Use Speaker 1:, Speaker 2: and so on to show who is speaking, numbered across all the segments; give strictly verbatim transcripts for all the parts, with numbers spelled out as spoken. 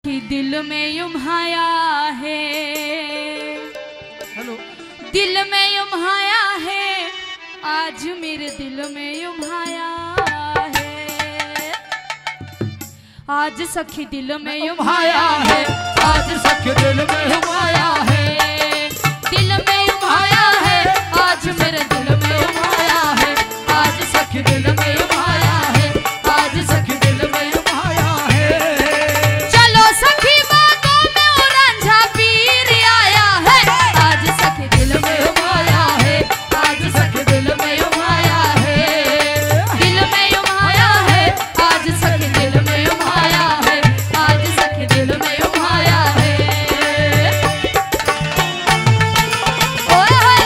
Speaker 1: कि दिल में युम्हाया है,
Speaker 2: हेलो,
Speaker 1: दिल में युम्हाया है, आज मेरे दिल में युम्हाया है, आज सखी दिल में युम्हाया है,
Speaker 2: आज सखी दिल में युम्हाया है,
Speaker 1: दिल में युम्हाया है, आज मेरे दिल में युम्हाया है, आज सखी दिल में युम्हाया है, आज सखी दिल में
Speaker 2: युम्हाया है।
Speaker 1: चलो सखी बागों में ओरंझा पीर आया है, आज सखी दिल में युम्हाया है, आज सखी दिल में युम्हाया है, दिल में युम्हाया है, आज सखी दिल में युम्हाया है, आज सखी दिल में युम्हाया है। ओए होए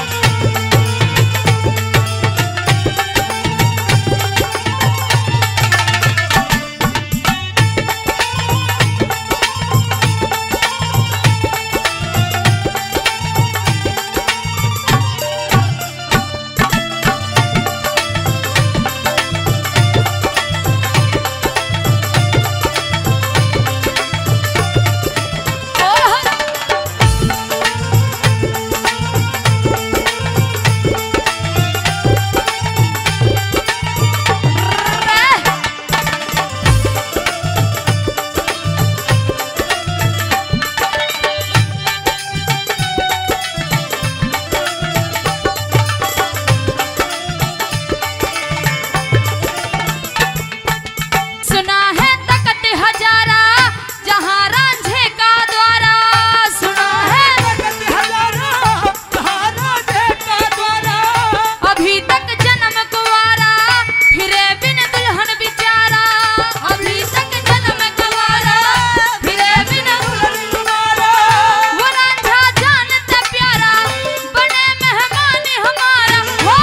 Speaker 1: सुना है तकत हजारा जहाँ रांझे का द्वारा, सुना है
Speaker 2: हजारा सहारा देता द्वारा,
Speaker 1: अभी तक जन्म कुंवारा फिरे बिन दुल्हन बिचारा, अभी तक जन्म कुंवारा फिरे बिन दुल्हन
Speaker 2: तुम्हारा
Speaker 1: वो रांझा जानता प्यारा बने मेहमान हमारा, हो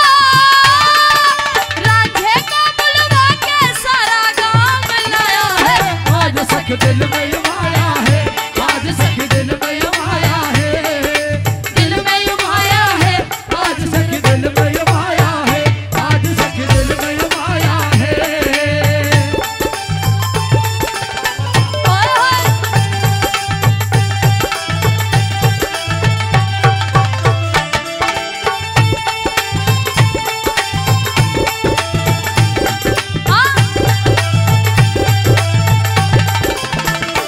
Speaker 1: रांझे को बुलवा के सारा गांव लाया है,
Speaker 2: आज सखी दिल में युम्हाया है, आज सखी दिल में युम्हाया है,
Speaker 1: दिल में युम्हाया है,
Speaker 2: आज सखी दिल में युम्हाया है, आज सखी दिल में युम्हाया है।
Speaker 1: ओए होए हाँ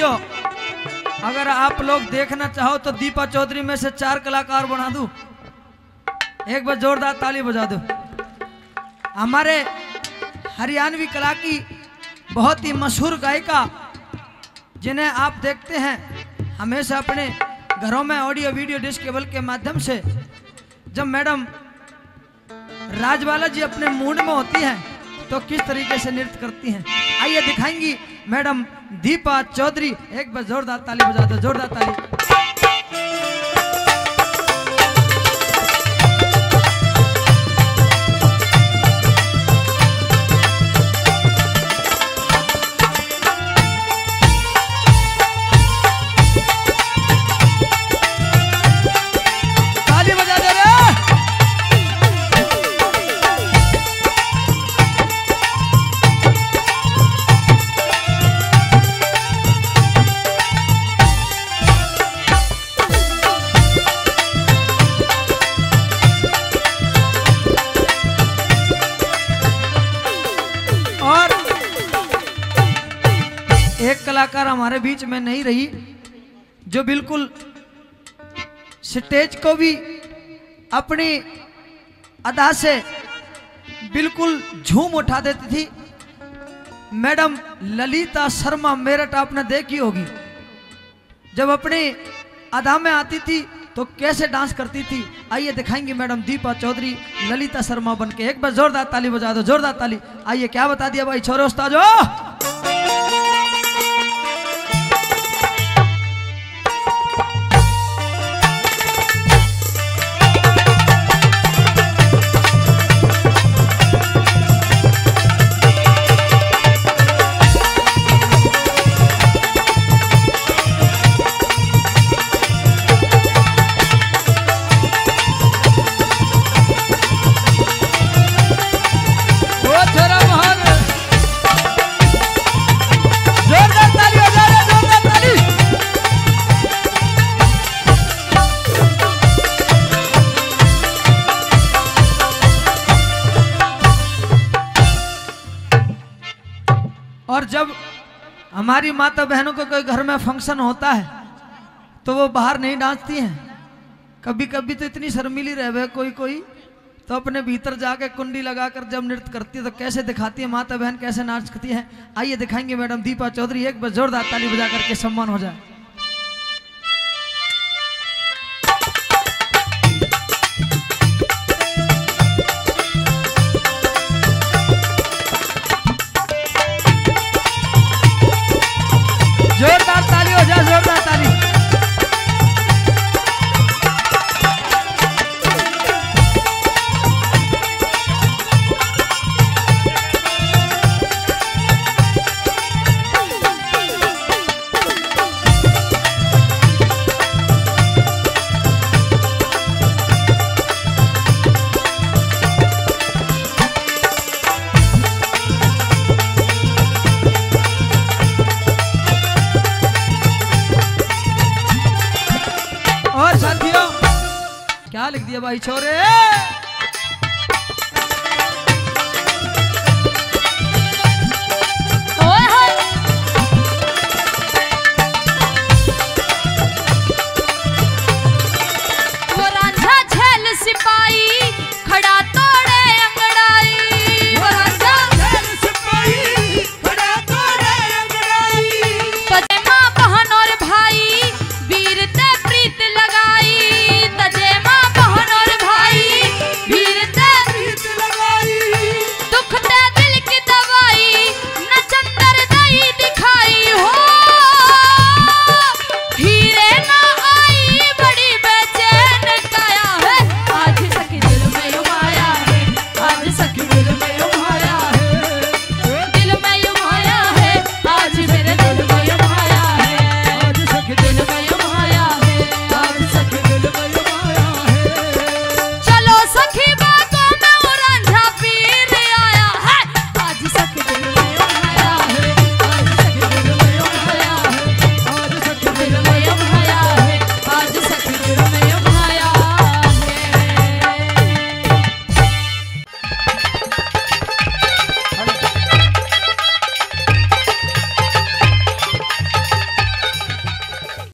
Speaker 3: साथियों, अगर आप लोग देखना चाहो तो दीपा चौधरी में से चार कलाकार बना दूं। एक बार जोरदार ताली बजा दो। हमारे हरियाणवी कला की बहुत ही मशहूर गायिका, जिन्हें आप देखते हैं हमेशा अपने घरों में ऑडियो वीडियो डिस्क केबल के माध्यम से। जब मैडम राजबाला जी अपने मूड में होती हैं तो किस तरीके से नृत्य करती हैं, आइए दिखाएंगी मैडम दीपा चौधरी। एक बार जोरदार ताली बजा दो, जोरदार ताली। एक कलाकार हमारे बीच में नहीं रही जो बिल्कुल स्टेज को भी अपनी अदा से बिल्कुल झूम उठा देती थी। मैडम ललिता शर्मा मेरठ आपने देखी होगी, जब अपनी अदा में आती थी तो कैसे डांस करती थी। आइए दिखाएंगे मैडम दीपा चौधरी ललिता शर्मा बनके। एक बार जोरदार ताली बजा दो, जोरदार ताली। आइए, क्या बता दिया भाई छोरे उस्ताद। और जब हमारी माता बहनों को कोई घर में फंक्शन होता है तो वो बाहर नहीं नाचती हैं। कभी कभी तो इतनी शर्मीली रहे कोई कोई तो अपने भीतर जाके कुंडी लगाकर जब नृत्य करती है तो कैसे दिखाती है माता बहन, कैसे नाचती है। आइए दिखाएंगे मैडम दीपा चौधरी। एक बार जोरदार ताली बजा करके सम्मान हो जाए। जोरदार ताली हो जाए, जोरदार ताली। और साथियों, क्या लिख दिया भाई छोरे।